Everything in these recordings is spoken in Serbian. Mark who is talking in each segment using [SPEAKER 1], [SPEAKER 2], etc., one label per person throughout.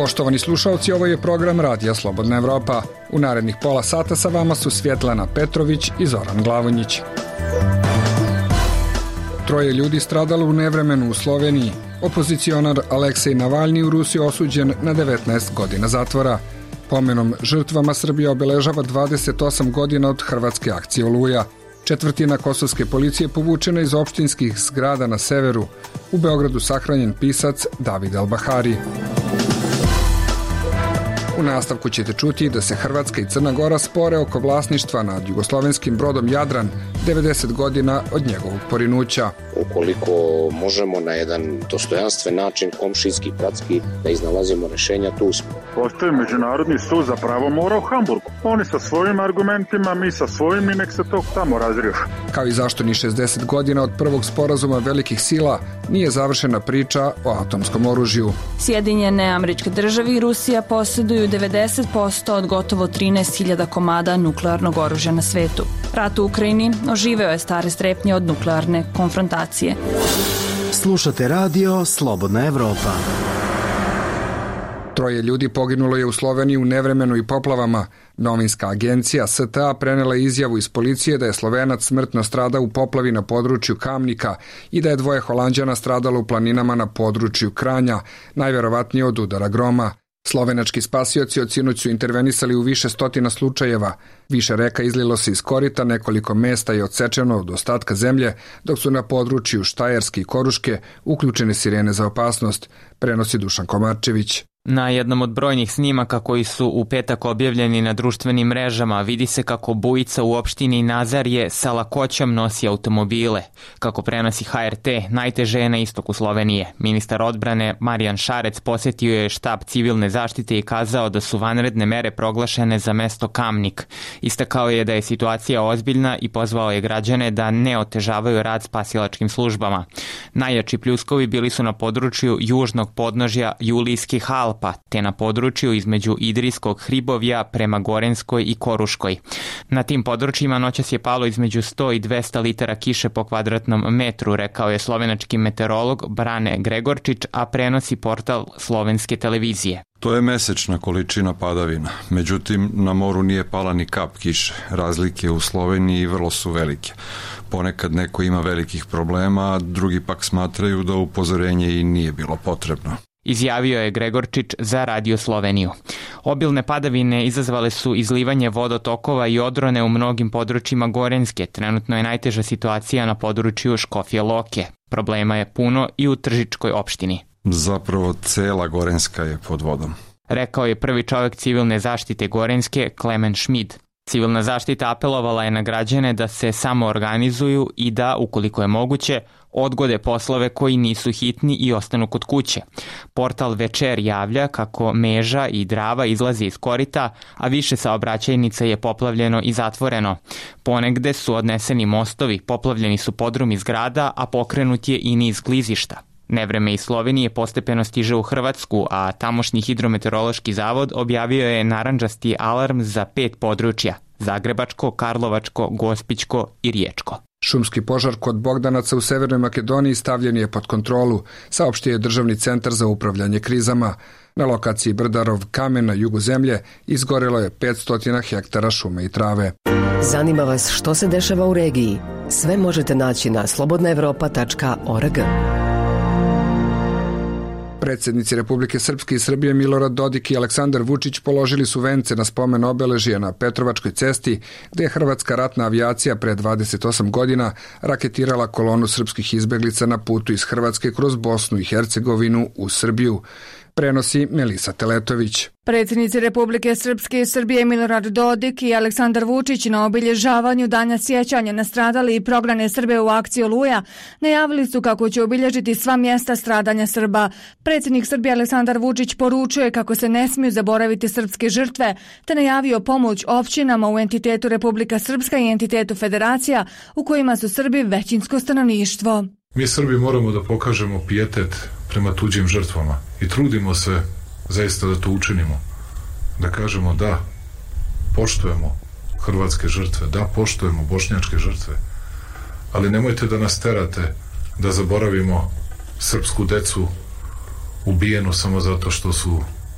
[SPEAKER 1] Poštovani slušalci, ovo je program Radija Slobodna Evropa. U narednih pola sata sa vama su Svjetlana Petrović i Zoran Glavonjić. 3 ljudi stradalo u nevremenu u Sloveniji. Opozicionar Aleksej Navalni u Rusiji osuđen na 19 godina zatvora. Pomenom žrtvama Srbija obeležava 28 godina od hrvatske akcije Oluja. 1/4 kosovske policije povučena iz opštinskih zgrada na severu. U Beogradu sahranjen pisac David Albahari. U nastavku ćete čuti da se Hrvatska i Crna Gora spore oko vlasništva nad jugoslovenskim brodom Jadran 90 godina od njegovog porinuća.
[SPEAKER 2] Ukoliko možemo na jedan dostojanstven način, komšijski, bratski, da iznalazimo rešenja, tu smo.
[SPEAKER 3] Postoji Međunarodni sud za pravo mora u Hamburgu. Oni sa svojim argumentima, mi sa svojim i nek se to tamo razriješi.
[SPEAKER 1] Kao i zašto ni 60 godina od prvog sporazuma velikih sila nije završena priča o atomskom oružju.
[SPEAKER 4] Sjedinjene Američke Države i Rusija posjeduju 90% od gotovo 13.000 komada nuklearnog oružja na svetu. Rat u Ukrajini oživeo je stare strepnje od nuklearne konfrontacije.
[SPEAKER 5] Slušate radio Slobodna Evropa.
[SPEAKER 1] 3 ljudi poginulo je u Sloveniji u nevremenu i poplavama. Novinska agencija STA prenela izjavu iz policije da je Slovenac smrtno stradao u poplavi na području Kamnika i da je 2 Holanđana stradalo u planinama na području Kranja, najverovatnije od udara groma. Slovenački spasioci od sinoć su intervenisali u više stotina slučajeva. Više reka izlilo se iz korita, nekoliko mesta je odsečeno od ostatka zemlje, dok su na području Štajerske i Koruške uključene sirene za opasnost, prenosi Dušan Komarčević.
[SPEAKER 6] Na jednom od brojnih snimaka koji su u petak objavljeni na društvenim mrežama vidi se kako bujica u opštini Nazarje sa lakoćom nosi automobile. Kako prenosi HRT, najteže je na istoku Slovenije. Ministar odbrane Marijan Šarec posjetio je štab civilne zaštite i kazao da su vanredne mere proglašene za mesto Kamnik. Istakao je da je situacija ozbiljna i pozvao je građane da ne otežavaju rad spasilačkim službama. Najjači pljuskovi bili su na području južnog podnožja Julijskih Alpa, te na području između Idrijskog hribovja prema Gorenskoj i Koruškoj. Na tim područjima noćas je palo između 100 i 200 litara kiše po kvadratnom metru, rekao je slovenački meteorolog Brane Gregorčić, a prenosi portal slovenske televizije.
[SPEAKER 7] To je mesečna količina padavina, međutim na moru nije pala ni kap kiše. Razlike u Sloveniji vrlo su velike. Ponekad neko ima velikih problema, a drugi pak smatraju da upozorenje i nije bilo potrebno.
[SPEAKER 6] Izjavio je Gregorčić za Radio Sloveniju. Obilne padavine izazvale su izlivanje vodotokova i odrone u mnogim područjima Gorenske. Trenutno je najteža situacija na području Škofje Loke. Problema je puno i u Tržičkoj opštini.
[SPEAKER 7] Zapravo cela Gorenska je pod vodom,
[SPEAKER 6] rekao je prvi čovjek civilne zaštite Gorenske, Klemen Šmid. Civilna zaštita apelovala je na građane da se samo organizuju i da, ukoliko je moguće, odgode poslove koji nisu hitni i ostanu kod kuće. Portal Večer javlja kako Meža i Drava izlazi iz korita, a više saobraćajnica je poplavljeno i zatvoreno. Ponegde su odneseni mostovi, poplavljeni su podrumi zgrada, a pokrenut je i niz klizišta. Nevreme iz Slovenije postepeno stiže u Hrvatsku, a tamošnji hidrometeorološki zavod objavio je narandžasti alarm za 5 područja: Zagrebačko, Karlovačko, Gospićko i Riječko.
[SPEAKER 1] Šumski požar kod Bogdanaca u Severnoj Makedoniji stavljen je pod kontrolu, saopštio je Državni centar za upravljanje krizama. Na lokaciji Brdarov kamen na jugu zemlje izgorelo je 500 hektara šume i trave.
[SPEAKER 8] Zanima vas što se dešava u regiji? Sve možete naći na slobodnaevropa.org.
[SPEAKER 1] Predsjednici Republike Srpske i Srbije Milorad Dodik i Aleksandar Vučić položili su vence na spomen obeležje na Petrovačkoj cesti, gdje je hrvatska ratna avijacija pre 28 godina raketirala kolonu srpskih izbeglica na putu iz Hrvatske kroz Bosnu i Hercegovinu u Srbiju. Prenosi Melisa Teletović.
[SPEAKER 9] Predsjednici Republike Srpske i Srbije Milorad Dodik i Aleksandar Vučić na obilježavanju Dana sjećanja na stradale i prognane Srbe u akciji Oluja najavili su kako će obilježiti sva mjesta stradanja Srba. Predsjednik Srbije Aleksandar Vučić poručuje kako se ne smiju zaboraviti srpske žrtve, te najavio pomoć općinama u entitetu Republika Srpska i entitetu Federacija u kojima su Srbi većinsko stanovništvo.
[SPEAKER 10] Mi Srbi moramo da pokažemo pijetet prema tuđim žrtvama i trudimo se zaista da to učinimo. Da kažemo da poštujemo hrvatske žrtve, da poštujemo bošnjačke žrtve, ali nemojte da nas terate da zaboravimo srpsku decu ubijenu samo zato što su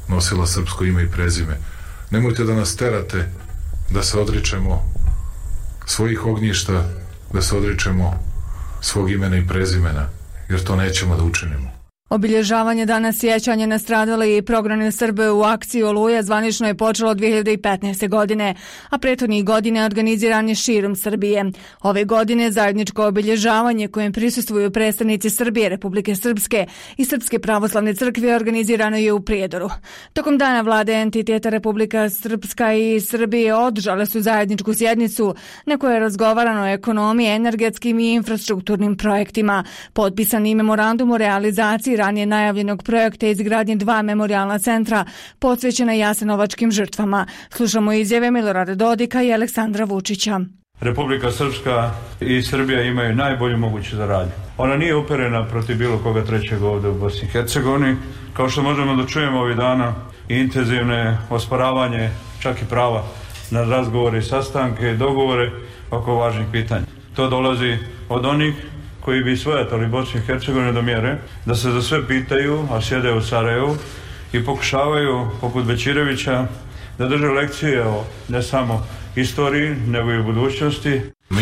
[SPEAKER 10] nosila srpsko ime i prezime. Nemojte da nas terate da se odričemo svojih ognjišta, da se odričemo svog imena i prezimena, jer to nećemo da učinimo.
[SPEAKER 9] Obilježavanje dana sjećanja na stradale i prognane Srbe u akciji Oluja zvanično je počelo 2015. godine, a prethodnih godina organiziran je širom Srbije. Ove godine zajedničko obilježavanje kojem prisustvuju predstavnici Srbije, Republike Srpske i Srpske pravoslavne crkve organizirano je u Prijedoru. Tokom dana vlade entiteta Republika Srpska i Srbije održale su zajedničku sjednicu na kojoj je razgovarano o ekonomiji, energetskim i infrastrukturnim projektima. Potpisan je memorandum o realizaciji ranije najavljenog projekta izgradnje 2 memorijalna centra posvećena jasenovačkim žrtvama. Slušamo izjave Milorada Dodika i Aleksandra Vučića.
[SPEAKER 11] Republika Srpska i Srbija imaju najbolju moguću saradnju. Ona nije uperena protiv bilo koga trećeg ovde u Bosni i Hercegovini. Kao što možemo da čujemo ovih dana, intenzivne osporavanje, čak i prava na razgovore i sastanke i dogovore oko važnih pitanja. To dolazi od onih koji bi svojatali Bosnu i Hercegovinu do mjere da se za sve pitaju, a sjede u Sarajevu i pokušavaju, poput Bećirevića, da drže lekcije o ne samo istoriji, nego i u budućnosti.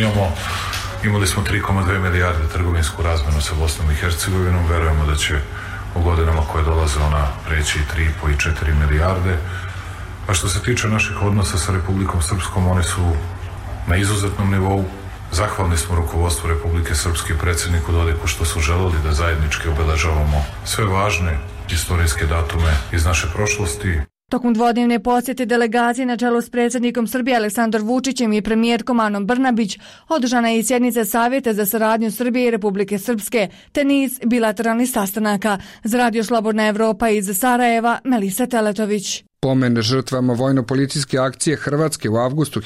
[SPEAKER 10] Imali smo 3,2 milijarde trgovinsku razmenu sa Bosnom i Hercegovinom. Verujemo da će u godinama koje dolaze ona preći 3,5 i 4 milijarde. A što se tiče naših odnosa sa Republikom Srpskom, oni su na izuzetnom nivou. Zahvalni smo rukovodstvu Republike Srpske i predsjedniku Dodiku što su želeli da zajednički obeležavamo sve važne istorijske datume iz naše prošlosti.
[SPEAKER 9] Tokom dvodnevne posjete delegacije na čelu s predsjednikom Srbije Aleksandrom Vučićem i premijerkom Anom Brnabić održana je i sjednica Savjeta za saradnju Srbije i Republike Srpske te niz bilateralnih sastanaka. Za Radio Slobodna Evropa iz Sarajeva, Melisa Teletović.
[SPEAKER 1] Pomen žrtvama vojno-policijske akcije Hrvatske u avgustu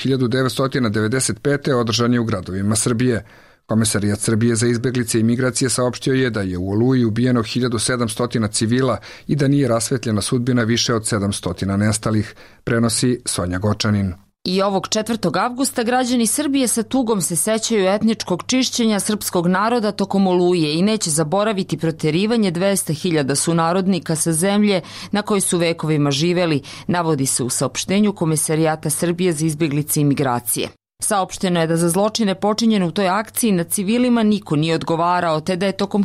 [SPEAKER 1] 1995. održan je u gradovima Srbije. Komesarijat Srbije za izbeglice i migracije saopštio je da je u Oluji ubijeno 1700 civila i da nije rasvetljena sudbina više od 700 nestalih, prenosi Sonja Gočanin.
[SPEAKER 12] I ovog 4. avgusta građani Srbije sa tugom se sećaju etničkog čišćenja srpskog naroda tokom Oluje i neće zaboraviti proterivanje 200.000 sunarodnika sa zemlje na kojoj su vekovima živeli, navodi se u saopštenju Komesarijata Srbije za izbeglice i migracije. Saopšteno je da za zločine počinjene u toj akciji na civilima niko nije odgovarao, te da je tokom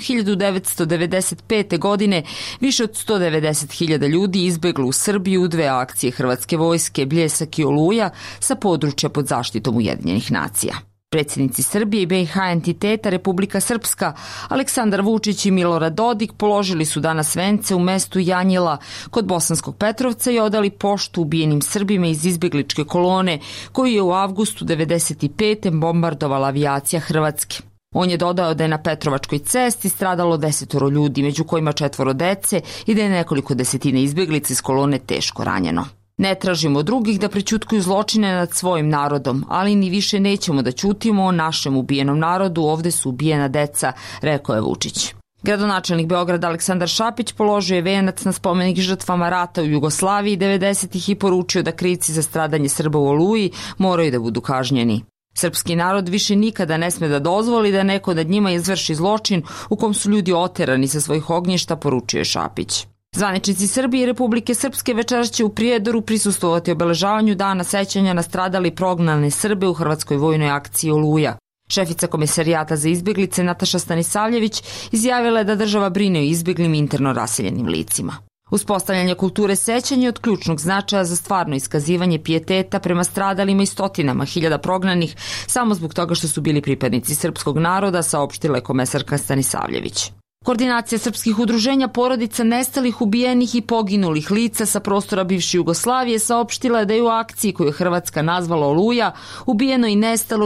[SPEAKER 12] 1995. godine više od 190.000 ljudi izbeglo u Srbiju u 2 akcije Hrvatske vojske, Bljesak i Oluja, sa područja pod zaštitom Ujedinjenih nacija. Predsjednici Srbije i BiH entiteta Republika Srpska, Aleksandar Vučić i Milorad Dodik položili su danas vence u mestu Janjila kod Bosanskog Petrovca i odali poštu ubijenim Srbima iz izbjegličke kolone koju je u avgustu 1995. bombardovala avijacija Hrvatske. On je dodao da je na Petrovačkoj cesti stradalo 10 ljudi, među kojima 4 dece i da je nekoliko desetina izbjeglica iz kolone teško ranjeno. Ne tražimo od drugih da prećutkuju zločine nad svojim narodom, ali ni više nećemo da ćutimo o našem ubijenom narodu, ovde su ubijena deca, rekao je Vučić. Gradonačelnik Beograda Aleksandar Šapić položio je venac na spomenik žrtvama rata u Jugoslaviji 90-ih i poručio da krivci za stradanje Srba u Oluji moraju da budu kažnjeni. Srpski narod više nikada ne sme da dozvoli da neko nad njima izvrši zločin u kom su ljudi oterani sa svojih ognjišta, poručio je Šapić. Zvaničnici Srbije i Republike Srpske večeras će u Prijedoru prisustvovati obeležavanju dana sećanja na stradali i prognane Srbe u Hrvatskoj vojnoj akciji Oluja. Šefica Komesarijata za izbjeglice Nataša Stanisavljević izjavila je da država brine o izbjeglim interno raseljenim licima. Uspostavljanje kulture sećanja je od ključnog značaja za stvarno iskazivanje pijeteta prema stradalima i stotinama hiljada prognanih samo zbog toga što su bili pripadnici srpskog naroda, saopštila je komesarka Stanisavljević. Koordinacija srpskih udruženja porodica nestalih, ubijenih i poginulih lica sa prostora bivše Jugoslavije saopštila je da je u akciji koju je Hrvatska nazvala Oluja ubijeno i nestalo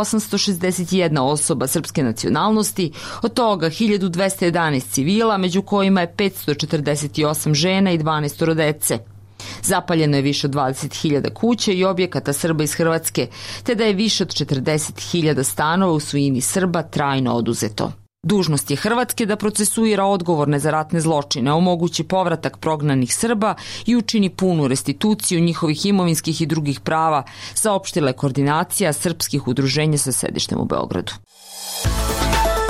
[SPEAKER 12] 1861 osoba srpske nacionalnosti, od toga 1211 civila, među kojima je 548 žena i 12 dece. Zapaljeno je više od 20.000 kuća i objekata Srba iz Hrvatske, te da je više od 40.000 stanova u svojini Srba trajno oduzeto. Dužnost je Hrvatske da procesuira odgovorne za ratne zločine, omogući povratak prognanih Srba i učini punu restituciju njihovih imovinskih i drugih prava, saopštila je koordinacija srpskih udruženja sa sedištem u Beogradu.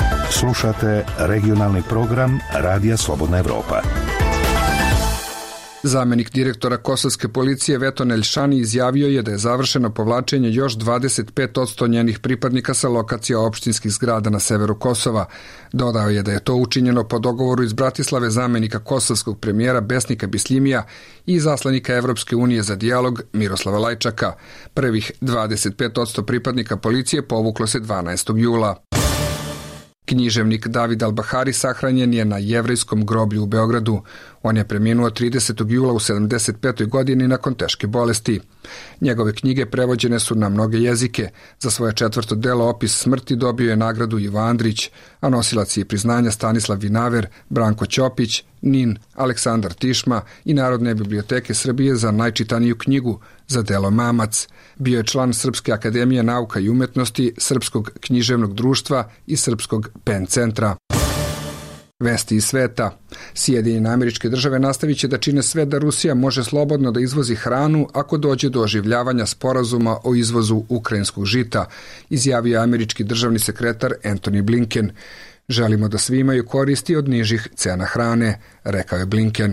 [SPEAKER 13] Slušate regionalni program Radija Slobodna Evropa.
[SPEAKER 1] Zamenik direktora kosovske policije Veton Elšani izjavio je da je završeno povlačenje još 25% njenih pripadnika sa lokacija opštinskih zgrada na severu Kosova. Dodao je da je to učinjeno po dogovoru iz Bratislave zamenika kosovskog premijera Besnika Bisljimija i zaslanika Evropske unije za dijalog Miroslava Lajčaka. Prvih 25% pripadnika policije povuklo se 12. jula. Književnik David Al-Bahari sahranjen je na jevrejskom groblju u Beogradu. On je preminuo 30. jula u 75. godini nakon teške bolesti. Njegove knjige prevođene su na mnoge jezike. Za svoje 4. delo Opis smrti dobio je nagradu Ivo Andrić, a nosilac je priznanja Stanislav Vinaver, Branko Ćopić, Nin, Aleksandar Tišma i Narodne biblioteke Srbije za najčitaniju knjigu, za delo Mamac. Bio je član Srpske akademije nauka i umetnosti, Srpskog književnog društva i Srpskog PEN centra. Vesti iz sveta. Sjedinjene Američke Države nastavit će da čine sve da Rusija može slobodno da izvozi hranu ako dođe do oživljavanja sporazuma o izvozu ukrajinskog žita, izjavio je američki državni sekretar Antony Blinken. Želimo da svi imaju koristi od nižih cena hrane, rekao je Blinken.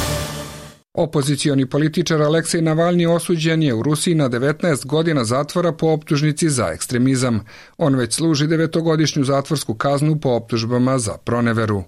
[SPEAKER 1] Opozicioni političar Aleksej Navalni osuđen je u Rusiji na 19 godina zatvora po optužnici za ekstremizam. On već služi 9-godišnju zatvorsku kaznu po optužbama za proneveru.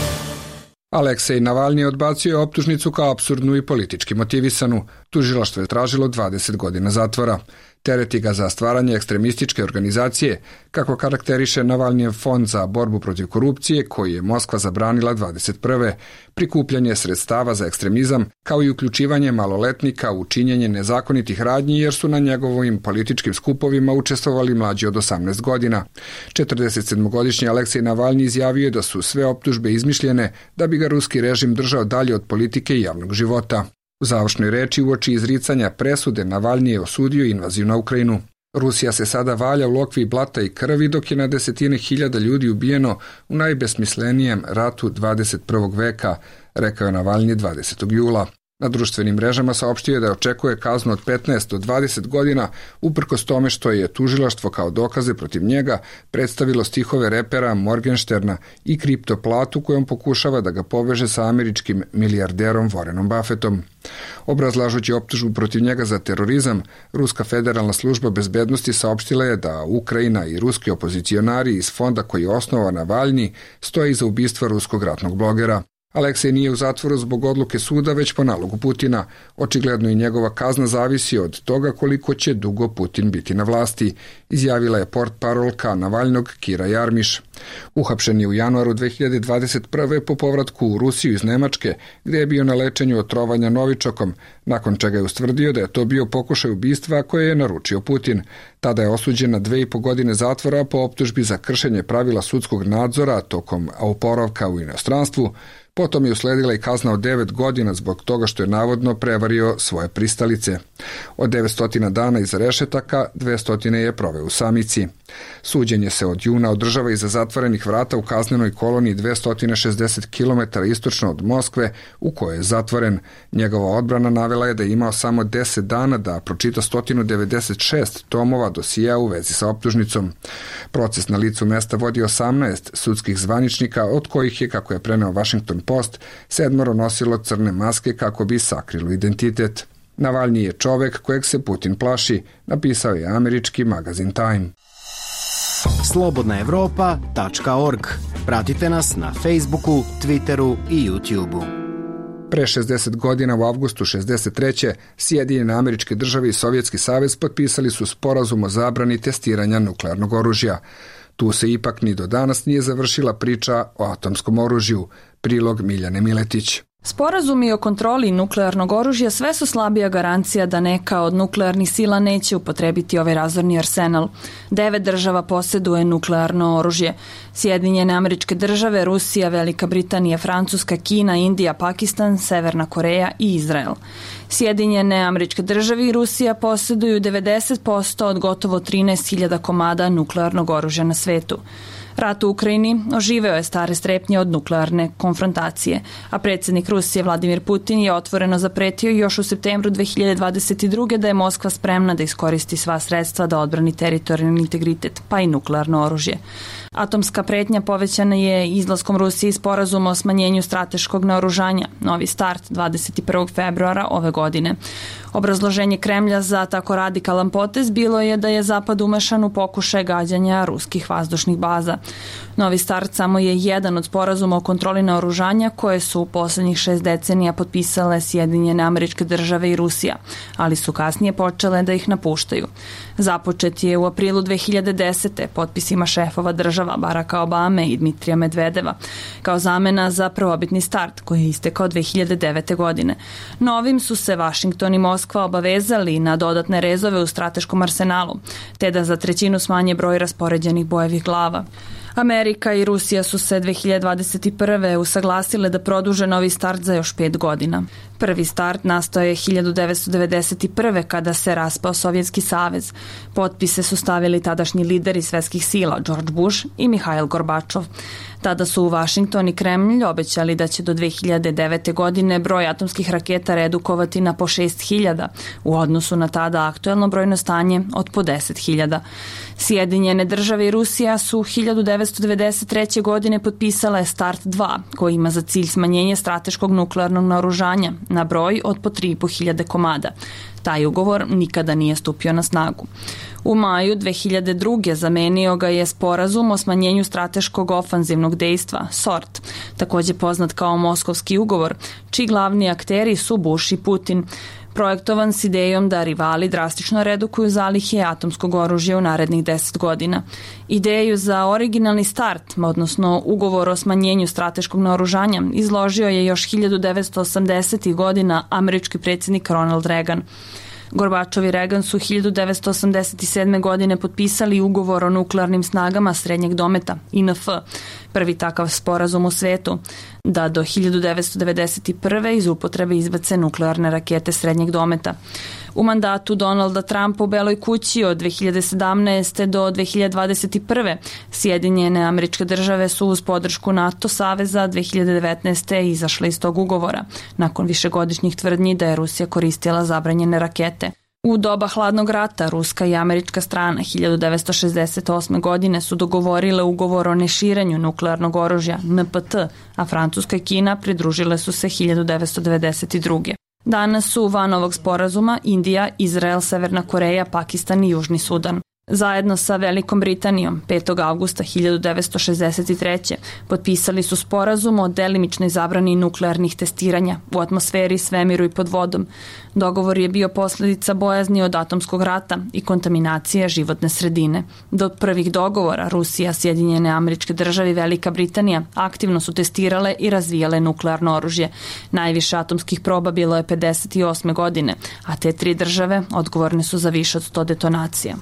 [SPEAKER 1] Aleksej Navalni odbacio je optužnicu kao apsurdnu i politički motivisanu. Tužilaštvo je tražilo 20 godina zatvora. Tereti ga za stvaranje ekstremističke organizacije, kako karakteriše Navalnijev fond za borbu protiv korupcije, koji je Moskva zabranila 21. Prikupljanje sredstava za ekstremizam, kao i uključivanje maloletnika u činjenje nezakonitih radnji, jer su na njegovim političkim skupovima učestvovali mlađi od 18 godina. 47-godišnji Aleksej Navalni izjavio je da su sve optužbe izmišljene da bi ga ruski režim držao dalje od politike i javnog života. U završnoj reči uoči izricanja presude Navalni je osudio invaziju na Ukrajinu. Rusija se sada valja u lokvi blata i krvi, dok je na desetine hiljada ljudi ubijeno u najbesmislenijem ratu 21. veka, rekao je Navalni 20. jula. Na društvenim mrežama saopštio je da očekuje kaznu od 15 do 20 godina, uprkos tome što je tužilaštvo kao dokaze protiv njega predstavilo stihove repera Morgensterna i kriptoplatu kojom pokušava da ga poveže sa američkim milijarderom Warrenom Buffettom. Obrazlažući optužbu protiv njega za terorizam, Ruska federalna služba bezbednosti saopštila je da Ukrajina i ruski opozicionari iz fonda koji je osnovao Navalni stoje iza ubistva ruskog ratnog blogera. Aleksej nije u zatvoru zbog odluke suda, već po nalogu Putina. Očigledno i njegova kazna zavisi od toga koliko će dugo Putin biti na vlasti, izjavila je portparolka Navalnog Kira Jarmiš. Uhapšen je u januaru 2021. po povratku u Rusiju iz Nemačke, gde je bio na lečenju od trovanja novičokom, nakon čega je ustvrdio da je to bio pokušaj ubistva koje je naručio Putin. Tada je osuđen na 2,5 godine zatvora po optužbi za kršenje pravila sudskog nadzora tokom oporavka u inostranstvu. Potom je usledila i kazna od 9 godina zbog toga što je navodno prevario svoje pristalice. Od 900 dana iza rešetaka, 200 je proveo u samici. Suđenje se od juna održava iza zatvorenih vrata u kaznenoj koloniji 260 km istočno od Moskve, u kojoj je zatvoren. Njegova odbrana navela je da je imao samo 10 dana da pročita 196 tomova dosija u vezi sa optužnicom. Proces na licu mesta vodi 18 sudskih zvaničnika, od kojih je, kako je preneo Washington Post, 7 nosilo crne maske kako bi sakrilo identitet. Navalni je čovek kojeg se Putin plaši, napisao je američki magazin Time.
[SPEAKER 5] slobodnaevropa.org. Pratite nas na Facebooku, Twitteru i YouTubeu.
[SPEAKER 1] Pre 60 godina u avgustu 63. Sjedinjene Američke Države i Sovjetski savez potpisali su sporazum o zabrani testiranja nuklearnog oružja. Tu se ipak ni do danas nije završila priča o atomskom oružju. Prilog Miljane Miletić.
[SPEAKER 4] Sporazumi o kontroli nuklearnog oružja sve su slabija garancija da neka od nuklearnih sila neće upotrebiti ovaj razorni arsenal. 9 država posjeduje nuklearno oružje. Sjedinjene Američke Države, Rusija, Velika Britanija, Francuska, Kina, Indija, Pakistan, Severna Koreja i Izrael. Sjedinjene Američke Države i Rusija posjeduju 90% od gotovo 13.000 komada nuklearnog oružja na svetu. Rat u Ukrajini oživeo je stare strepnje od nuklearne konfrontacije, a predsjednik Rusije Vladimir Putin je otvoreno zapretio još u septembru 2022. da je Moskva spremna da iskoristi sva sredstva da odbrani teritorijalni integritet, pa i nuklearno oružje. Atomska pretnja povećana je izlaskom Rusije iz sporazuma o smanjenju strateškog naoružanja, novi start 21. februara ove godine. Obrazloženje Kremlja za tako radikalan potez bilo je da je Zapad umešan u pokušaj gađanja ruskih vazdušnih baza. Novi start samo je jedan od sporazuma o kontroli naoružanja koje su u poslednjih 6 decenija potpisale Sjedinjene Američke Države i Rusija, ali su kasnije počele da ih napuštaju. Započet je u aprilu 2010. potpisima šefova država Baracka Obame i Dmitrija Medvedeva, kao zamena za prvobitni start koji je istekao 2009. godine. Novim su se Vašington i Moskva obavezali na dodatne rezove u strateškom arsenalu, te da za 1/3 smanje broj raspoređenih bojevih glava. Amerika i Rusija su se 2021. usaglasile da produže novi start za još 5 godina. Prvi start nastao je 1991. kada se raspao Sovjetski savez. Potpise su stavili tadašnji lideri svetskih sila George Bush i Mihail Gorbačov. Tada su u Vašington i Kremlj obećali da će do 2009. godine broj atomskih raketa redukovati na po 6.000 u odnosu na tada aktuelno brojno stanje od po 10.000. Sjedinjene države i Rusija su 1993. godine potpisale Start 2, koji ima za cilj smanjenje strateškog nuklearnog naoružanja na broj od po 3.500 komada. Taj ugovor nikada nije stupio na snagu. U maju 2002. zamenio ga je sporazum o smanjenju strateškog ofanzivnog dejstva, SORT, takođe poznat kao Moskovski ugovor, čiji glavni akteri su Bush i Putin, projektovan s idejom da rivali drastično redukuju zalihe atomskog oružja u narednih 10 godina. Ideju za originalni start, odnosno ugovor o smanjenju strateškog naoružanja, izložio je još 1980. godina američki predsjednik Ronald Reagan. Gorbačov i Reagan su 1987. godine potpisali ugovor o nuklearnim snagama srednjeg dometa, INF, prvi takav sporazum u svetu, da do 1991. iz upotrebe izbace nuklearne rakete srednjeg dometa. U mandatu Donalda Trumpa u Beloj kući od 2017. do 2021. Sjedinjene Američke Države su uz podršku NATO saveza 2019. izašle iz tog ugovora, nakon višegodišnjih tvrdnji da je Rusija koristila zabranjene rakete. U doba hladnog rata ruska i američka strana 1968. godine su dogovorile ugovor o neširenju nuklearnog oružja NPT, a Francuska i Kina pridružile su se 1992. Danas su van ovog sporazuma Indija, Izrael, Severna Koreja, Pakistan i Južni Sudan. Zajedno sa Velikom Britanijom 5. avgusta 1963. potpisali su sporazum o delimičnoj zabrani nuklearnih testiranja u atmosferi, svemiru i pod vodom. Dogovor je bio posledica bojazni od atomskog rata i kontaminacije životne sredine. Do prvih dogovora Rusija, Sjedinjene Američke Države i Velika Britanija aktivno su testirale i razvijale nuklearno oružje. Najviše atomskih proba bilo je 58. godine, a te 3 države odgovorne su za više od 100 detonacija.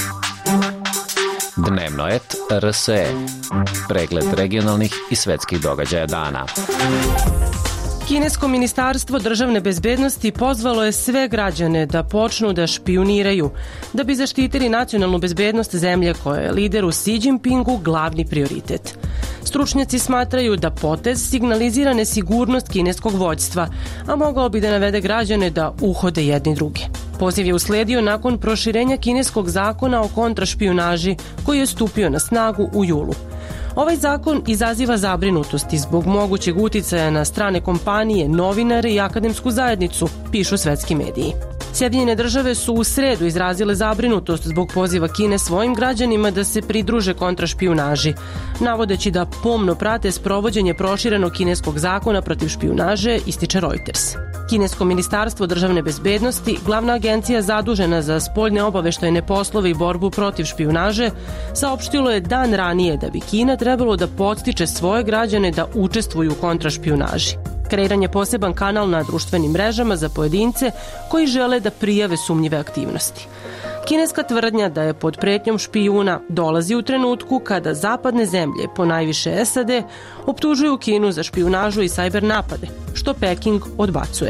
[SPEAKER 13] Dnevno et RSE. Pregled regionalnih i svetskih događaja dana.
[SPEAKER 14] Kinesko ministarstvo državne bezbednosti pozvalo je sve građane da počnu da špijuniraju, da bi zaštitili nacionalnu bezbednost zemlje koja je lideru Xi Jinpingu glavni prioritet. Stručnjaci smatraju da potez signalizira nesigurnost kineskog vođstva, a mogao bi da navede građane da uhode jedni druge. Poziv je usledio nakon proširenja kineskog zakona o kontrašpijunaži koji je stupio na snagu u julu. Ovaj zakon izaziva zabrinutosti zbog mogućeg uticaja na strane kompanije, novinare i akademsku zajednicu, pišu svetski mediji. Sjedinjene države su u sredu izrazile zabrinutost zbog poziva Kine svojim građanima da se pridruže kontrašpijunaži, navodeći da pomno prate sprovođenje proširenog kineskog zakona protiv špijunaže, ističe Reuters. Kinesko ministarstvo državne bezbednosti, glavna agencija zadužena za spoljne obaveštajne poslove i borbu protiv špijunaže, saopštilo je dan ranije da bi Kina trebalo da podstiče svoje građane da učestvuju u kontrašpijunaži. Kreiran je poseban kanal na društvenim mrežama za pojedince koji žele da prijave sumnjive aktivnosti. Kineska tvrdnja da je pod pretnjom špijuna dolazi u trenutku kada zapadne zemlje, ponajviše SAD, optužuju Kinu za špijunažu i sajber napade, što Peking odbacuje.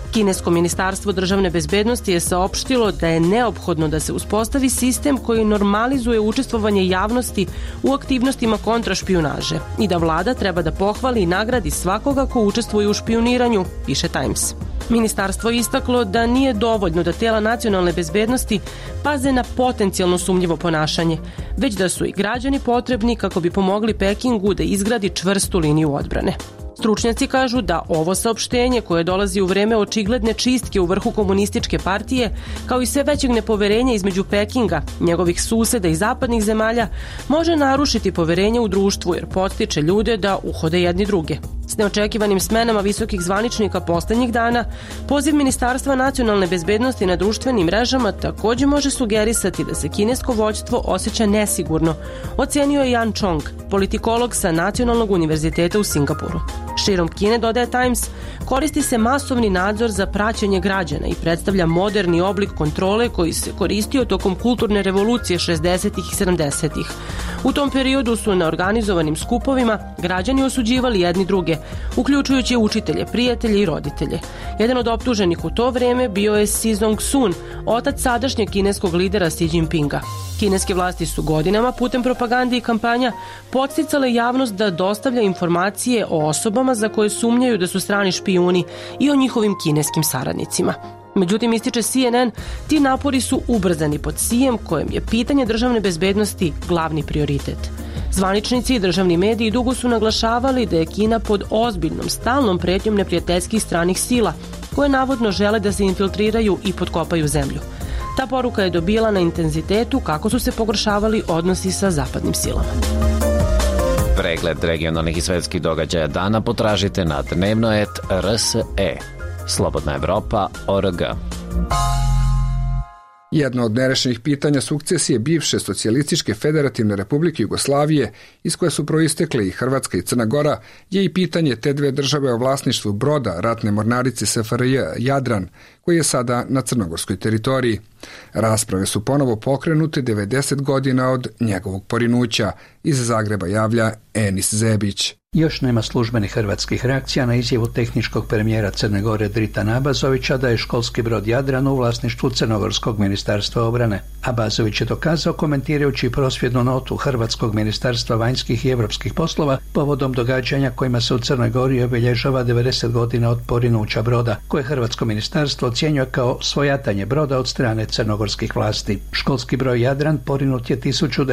[SPEAKER 14] Kinesko ministarstvo državne bezbednosti je saopštilo da je neophodno da se uspostavi sistem koji normalizuje učestvovanje javnosti u aktivnostima kontrašpijunaže i da vlada treba da pohvali i nagradi svakoga ko učestvuje u špijuniranju, piše Times. Ministarstvo je istaklo da nije dovoljno da tela nacionalne bezbednosti paze na potencijalno sumnjivo ponašanje, već da su i građani potrebni kako bi pomogli Pekingu da izgradi čvrstu liniju odbrane. Stručnjaci kažu da ovo saopštenje, koje dolazi u vreme očigledne čistke u vrhu komunističke partije, kao i sve većeg nepoverenja između Pekinga, njegovih suseda i zapadnih zemalja, može narušiti poverenje u društvu jer podstiče ljude da uhode jedni druge. S neočekivanim smenama visokih zvaničnika poslednjih dana, poziv Ministarstva nacionalne bezbednosti na društvenim mrežama takođe može sugerisati da se kinesko vođstvo osjeća nesigurno, ocenio je Jan Chong, politikolog sa Nacionalnog univerziteta u Singapuru. Širom Kine, dodaje Times, koristi se masovni nadzor za praćenje građana i predstavlja moderni oblik kontrole koji se koristio tokom kulturne revolucije 60. i 70. U tom periodu su na organizovanim skupovima građani osuđivali jedni druge, uključujući učitelje, prijatelje i roditelje. Jedan od optuženih u to vreme bio je Si Zong-sun, otac sadašnjeg kineskog lidera Xi Jinpinga. Kineske vlasti su godinama putem propagande i kampanja podsticale javnost da dostavlja informacije o osobama za koje sumnjaju da su strani špijuni i o njihovim kineskim saradnicima. Međutim, ističe CNN, ti napori su ubrzani pod Xijem, kojem je pitanje državne bezbednosti glavni prioritet. Zvaničnici i državni mediji dugo su naglašavali da je Kina pod ozbiljnom, stalnom pretnjom neprijateljskih stranih sila, koje navodno žele da se infiltriraju i potkopaju zemlju. Ta poruka je dobila na intenzitetu kako su se pogoršavali odnosi sa zapadnim silama.
[SPEAKER 13] Pregled regionalnih i svetskih događaja dana potražite na dnevnoet.rse. Slobodna Evropa.org.
[SPEAKER 1] Jedno od nerešenih pitanja sukcesije bivše socijalističke federativne republike Jugoslavije, iz koje su proistekle i Hrvatska i Crna Gora, je i pitanje te dve države o vlasništvu broda ratne mornarice SFRJ Jadran, koji je sada na crnogorskoj teritoriji. Rasprave su ponovo pokrenute 90 godina od njegovog porinuća. Iz Zagreba javlja Enis Zebić.
[SPEAKER 15] Još nema službenih hrvatskih reakcija na izjavu tehničkog premijera Crne Gore Dritana Abazovića da je školski brod Jadran u vlasništvu Crnogorskog ministarstva obrane. Abazović je dokazao komentirajući prosvjednu notu Hrvatskog ministarstva vanjskih i europskih poslova povodom događanja kojima se u Crnoj Gori obilježava 90 godina od porinuća broda, koje Hrvatsko ministarstvo ocjenjuje kao svojatanje broda od strane crnogorskih vlasti. Školski broj Jadran porinut je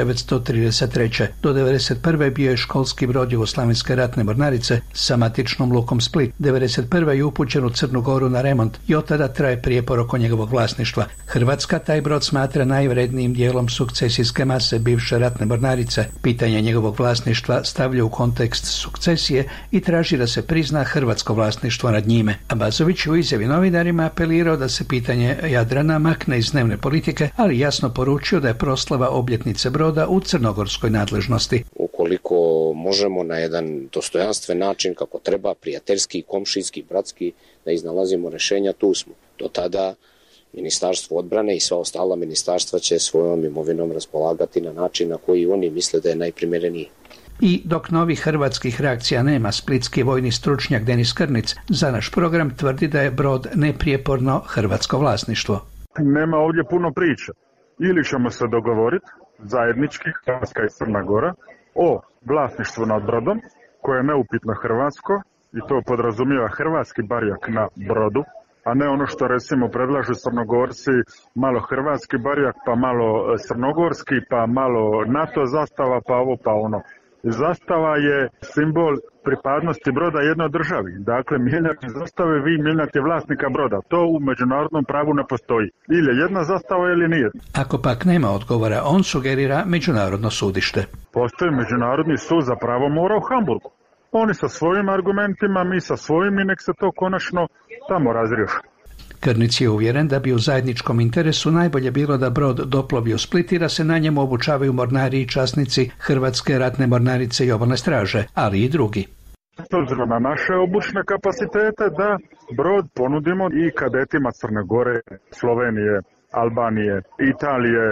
[SPEAKER 15] 1933. Do 1991. bio je školski brod Jugoslavenske ratne mornarice sa matičnom lukom Split. 1991. je upućen u Crnu Goru na remont i od tada traje prijepor oko njegovog vlasništva. Hrvatska taj brod smatra najvrednijim dijelom sukcesijske mase bivše ratne mornarice. Pitanje njegovog vlasništva stavlja u kontekst sukcesije i traži da se prizna hrvatsko vlasništvo nad njime. Abazović u izjavi novinarima apelirao da se pitanje Jadrana makne iz dnevne politike, ali jasno poručio da je proslava obljetnice broda u crnogorskoj nadležnosti.
[SPEAKER 2] Ukoliko možemo na jedan dostojanstven način, kako treba, prijateljski, komšijski, bratski, da iznalazimo rešenja, tu smo. Do tada Ministarstvo odbrane i sva ostala ministarstva će svojom imovinom raspolagati na način na koji oni misle da je najprimereniji.
[SPEAKER 15] I dok novih hrvatskih reakcija nema, splitski vojni stručnjak Denis Krnic za naš program tvrdi da je brod neprijeporno hrvatsko vlasništvo.
[SPEAKER 3] Nema ovdje puno priča. Ili ćemo se dogovoriti zajednički, Hrvatska i Crna Gora, o vlasništvu nad brodom, koje je neupitno hrvatsko, i to podrazumijeva hrvatski barjak na brodu, a ne ono što recimo predlažu Crnogorci, malo hrvatski barjak, pa malo crnogorski, pa malo NATO zastava, pa ovo, pa ono. Zastava je simbol pripadnosti broda jednoj državi. Dakle, mijenjati zastave, vi mijenjate vlasnika broda. To u međunarodnom pravu ne postoji. Ili je jedna zastava ili nije.
[SPEAKER 15] Ako pak nema odgovora, on sugerira međunarodno sudište.
[SPEAKER 3] Postoji Međunarodni sud za pravo mora u Hamburgu. Oni sa svojim argumentima, mi sa svojim, i nek se to konačno tamo razriješi.
[SPEAKER 15] Krnic je uvjeren da bi u zajedničkom interesu najbolje bilo da brod doplovi u Split i da se na njemu obučavaju mornari i časnici Hrvatske ratne mornarice i obalne straže, ali i drugi.
[SPEAKER 3] S obzirom na naše obučne kapacitete, da brod ponudimo i kadetima Crne Gore, Slovenije, Albanije, Italije,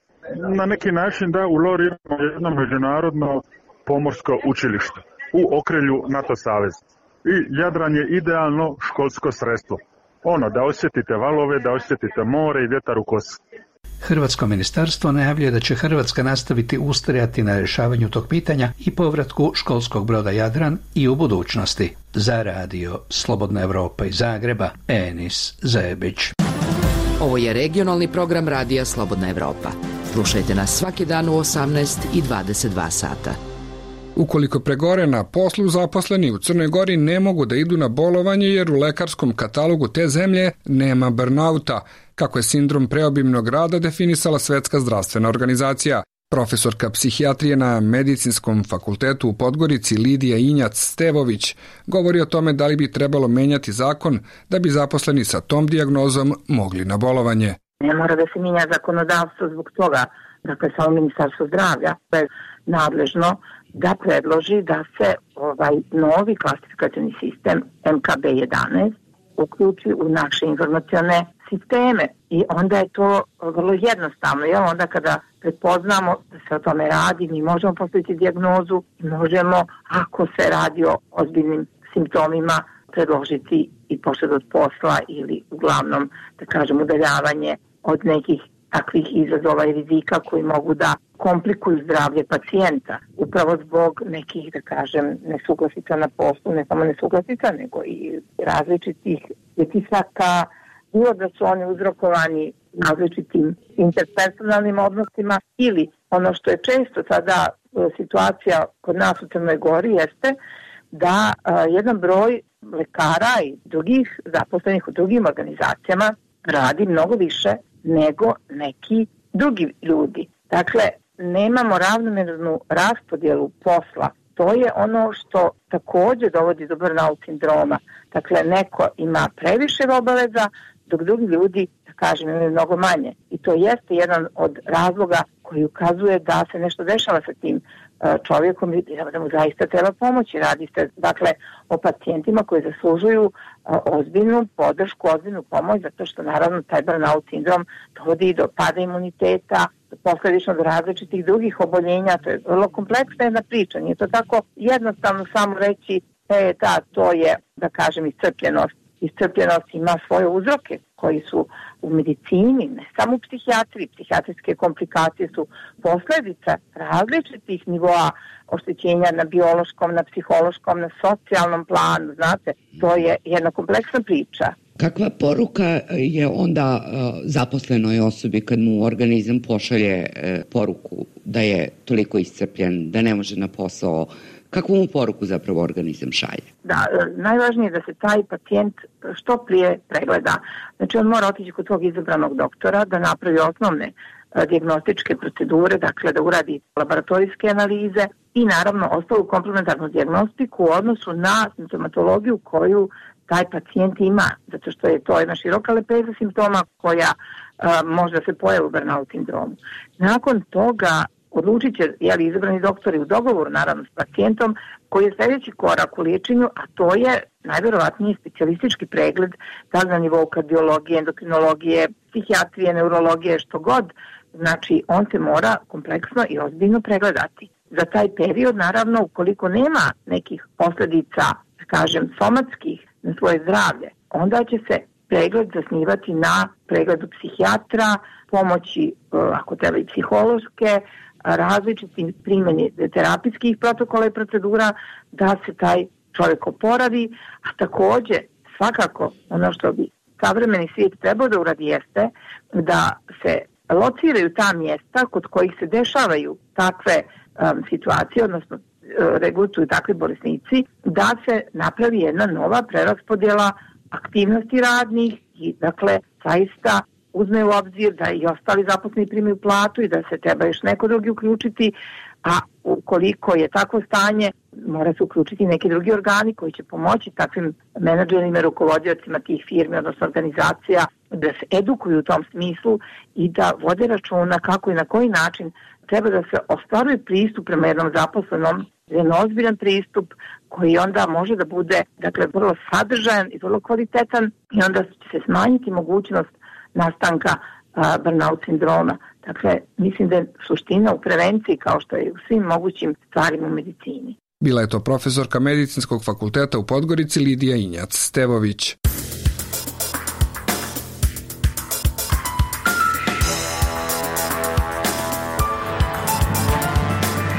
[SPEAKER 3] na neki način da uloriramo jedno međunarodno pomorsko učilište u okrilju NATO saveza. I Jadran je idealno školsko sredstvo. da osjetite valove, da osjetite more i vjetar u kosi.
[SPEAKER 15] Hrvatsko ministarstvo najavljuje da će Hrvatska nastaviti ustrajati na rješavanju tog pitanja i povratku školskog broda Jadran i u budućnosti. Za radio Slobodna Evropa iz Zagreba, Enis Zebić.
[SPEAKER 16] Ovo je regionalni program radija Slobodna Evropa. Slušajte nas svaki dan u 18 i 22 sata.
[SPEAKER 1] Ukoliko pregore na poslu, zaposleni u Crnoj Gori ne mogu da idu na bolovanje jer u lekarskom katalogu te zemlje nema burnouta, kako je sindrom preobimnog rada definisala Svetska zdravstvena organizacija. Profesorka psihijatrije na Medicinskom fakultetu u Podgorici Lidija Injac-Stevović govori o tome da li bi trebalo menjati zakon da bi zaposleni sa tom dijagnozom mogli na bolovanje.
[SPEAKER 17] Ne mora da se mijenja zakonodavstvo zbog toga, dakle samo Ministarstvo zdravlja je nadležno da predloži da se novi klasifikacioni sistem MKB-11 uključi u naše informacione sisteme i onda je to vrlo jednostavno. Onda kada prepoznamo da se o tome radi, mi možemo postaviti dijagnozu i možemo, ako se radi o ozbiljnim simptomima, predložiti i poštedu od posla ili uglavnom, da kažem, udaljavanje od nekih takvih izazova i rizika koji mogu da komplikuju zdravlje pacijenta upravo zbog nekih, da kažem, nesuglasica na poslu, ne samo nesuglasica, nego i različitih pritisaka, bilo da su oni uzrokovani različitim interpersonalnim odnosima ili ono što je često sada situacija kod nas u Crnoj Gori jeste da jedan broj lekara i drugih zaposlenih u drugim organizacijama radi mnogo više nego neki drugi ljudi. Dakle, nemamo ravnomernu raspodjelu posla. To je ono što također dovodi do burnout sindroma. Dakle, neko ima previše obaveza, dok drugi ljudi, da kažem, imaju mnogo manje. I to jeste jedan od razloga koji ukazuje da se nešto dešava sa tim čovjekom i da mu zaista treba pomoći. Radi se, dakle, o pacijentima koji zaslužuju ozbiljnu podršku, ozbiljnu pomoć, zato što naravno taj burnout sindrom dovodi do pada imuniteta, posljedično do različitih drugih oboljenja. To je vrlo kompleksna jedna priča. Nije to tako jednostavno samo reći to je, da kažem, iscrpljenost. Iscrpljenost ima svoje uzroke koji su u medicini, ne samo u psihijatriji. Psihijatrijske komplikacije su posljedica različitih nivoa oštećenja na biološkom, na psihološkom, na socijalnom planu. Znate, to je jedna kompleksna priča.
[SPEAKER 18] Kakva poruka je onda zaposlenoj osobi kad mu organizam pošalje poruku da je toliko iscrpljen, da ne može na posao? Kakvu mu poruku zapravo organizam šalje?
[SPEAKER 17] Da, najvažnije je da se taj pacijent što prije pregleda. Znači on mora otići kod svog izabranog doktora da napravi osnovne dijagnostičke procedure, dakle da uradi laboratorijske analize i naravno ostalu komplementarnu dijagnostiku u odnosu na simptomatologiju koju taj pacijent ima, zato što je to jedna široka lepeza simptoma koja može da se pojavi u burnout sindromu. Nakon toga odlučit će izabrani doktori u dogovoru naravno s pacijentom koji je sljedeći korak u liječenju, a to je najvjerovatniji specijalistički pregled da na nivou kardiologije, endokrinologije, psihijatrije, neurologije, što god. Znači on se mora kompleksno i ozbiljno pregledati. Za taj period naravno ukoliko nema nekih posljedica, da kažem, somatskih na svoje zdravlje, onda će se pregled zasnivati na pregledu psihijatra, pomoći ako treba i psihološke, različitim primjeni terapijskih protokola i procedura da se taj čovjek oporavi, a također svakako ono što bi savremeni svijet trebao da uradi jeste da se lociraju ta mjesta kod kojih se dešavaju takve situacije, odnosno regrutuju takvi bolesnici, da se napravi jedna nova preraspodjela aktivnosti radnih i dakle zaista uzme u obzir da i ostali zaposleni primaju platu i da se treba još neko drugi uključiti, a ukoliko je takvo stanje, mora se uključiti neki drugi organi koji će pomoći takvim menadžerima i rukovodiocima tih firmi, odnosno organizacija, da se edukuju u tom smislu i da vode računa kako i na koji način treba da se ostvaruje pristup prema jednom zaposlenom, jedan ozbiljan pristup koji onda može da bude, dakle, vrlo sadržajan i vrlo kvalitetan i onda će se smanjiti mogućnost nastanka burnout sindroma. Dakle, mislim da je suština u prevenciji kao što je u svim mogućim stvarima u medicini.
[SPEAKER 1] Bila je to profesorka Medicinskog fakulteta u Podgorici Lidija Injac-Stevović.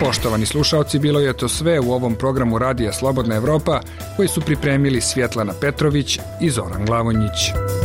[SPEAKER 1] Poštovani slušaoci, bilo je to sve u ovom programu Radija Slobodna Evropa koji su pripremili Svjetlana Petrović i Zoran Glavonjić.